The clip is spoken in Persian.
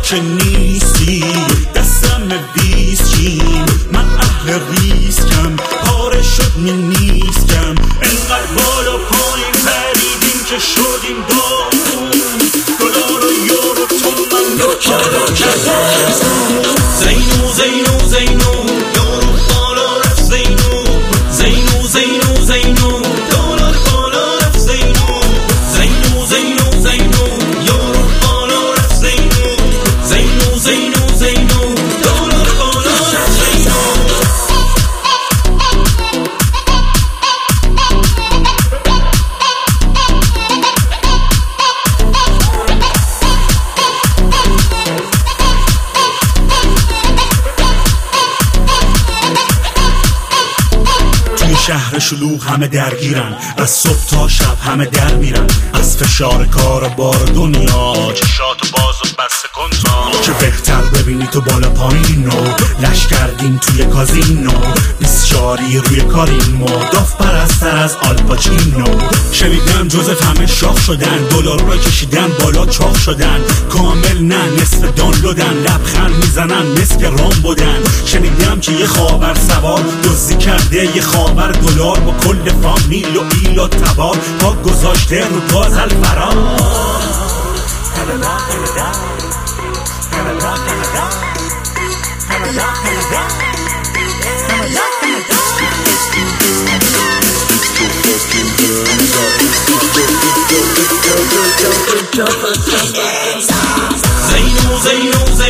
که نیستی دستم بیست چین من اهل ریسکم پاره شد نیستم انقدر بالا پایین پریدیم که شدیم داغون دلار و یورو تومن زینو زینو زینو یورو بالا رفت زینو زینو زینو زینو دلار بالا رفت زینو زینو زینو زینو یورو بالا رفت زینو زینو زینو زینو دلار بالا رفت زینو شهر شلوغ همه درگیرن از صبح تا شب همه در میرن از فشار کار و بار دنیا چشاتو باز و بسته کن چه بهتر ببینی تو بالا پایین و لش کردیم توی کازینو 24 روی کاریم و داف پرستر از آلپاچینو شنیدم جوزف همه شاخ شدن دلار رو کشیدن بالا چاق شدن کامل نه نصف دانلودن لبخند میزنن مثل رام بودن شنیدم که یه خاور سوار دزدی کرده یه خاور دلار با کل فامیل و ایل و تبار پاک گذاشته رو گاز الفرار زینو زینو